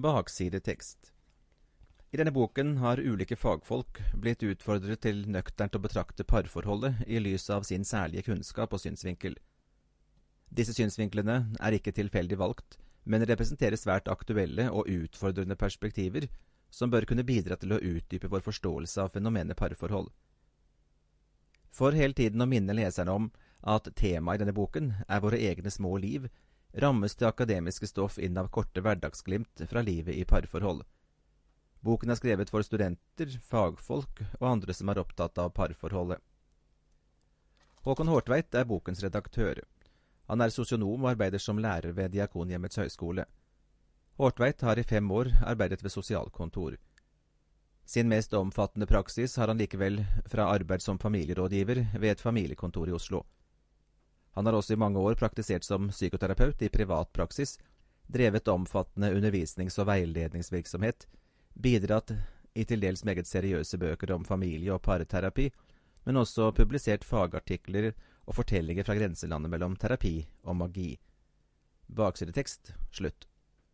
Baksidetekst. I denne boken har ulike fagfolk blitt utfordret til nøkternt å betrakte parforholdet i lys av sin særlige kunnskap og synsvinkel. Disse synsvinklene er ikke tilfeldig valgt, men representerer svært aktuelle og utfordrende perspektiver som bør kunne bidra til å utdype vår forståelse av fenomenet parforhold. For hele tiden å minne leserne om at temaet i denne boken er våre egne små liv, rammes det akademiske stoff inn av korte hverdagsglimt fra livet i parforhold. Boken er skrevet for studenter, fagfolk og andre som er opptatt av parforholdet. Håkon Hårtveit er bokens redaktør. Han er sosionom og arbeider som lærer ved Diakonhjemmets høgskole. Hårtveit har i 5 år arbeidet ved sosialkontor. Sin mest omfattende praksis har han likevel fra arbeid som familierådgiver ved et familiekontor i Oslo. Han har også i mange år praktisert som psykoterapeut i privat praksis, drevet omfattende undervisnings- og veiledningsvirksomhet, bidratt i til dels meget seriøse bøker om familie- og parterapi, men også publisert fagartikler og fortellinger fra grenselandet mellom terapi og magi. Baksidetekst, slutt.